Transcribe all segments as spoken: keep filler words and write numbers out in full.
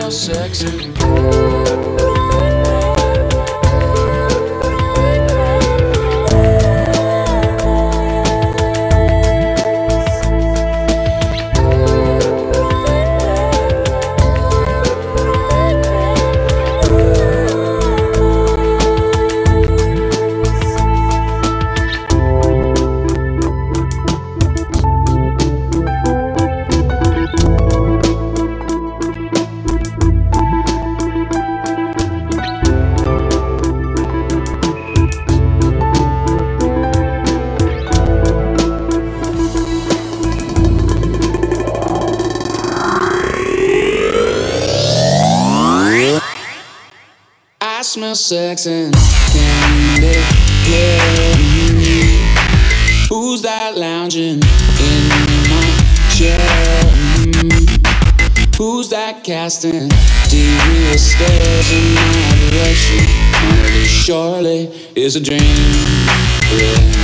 smell sexy. I smell sex and candy, yeah. mm. Who's that lounging in my chair? mm. Who's that casting devious stares in my direction? Honey, surely is a dream, yeah.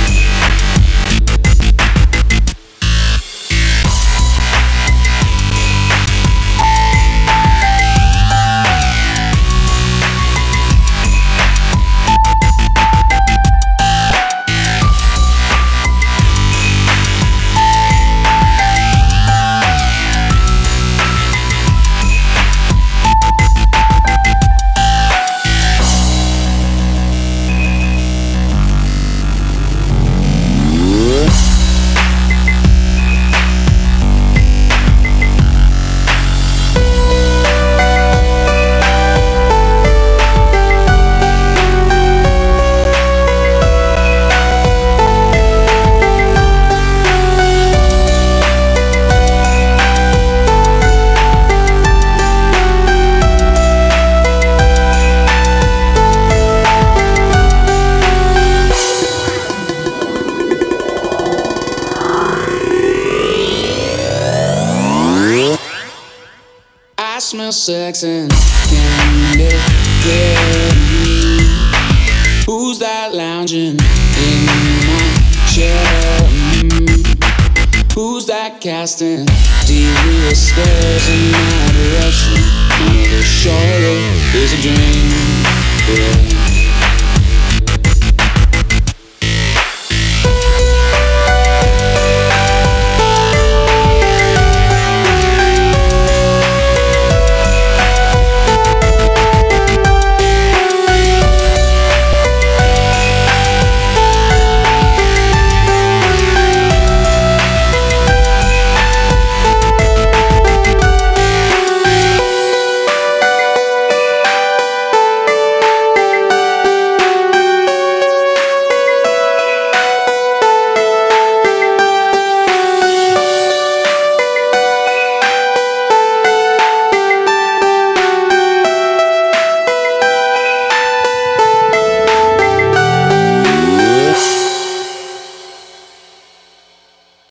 I smell sex and candy, yeah. mm. Who's that lounging in my chair? mm. Who's that casting devious stares in my direction? Honey, surely is a dream, yeah.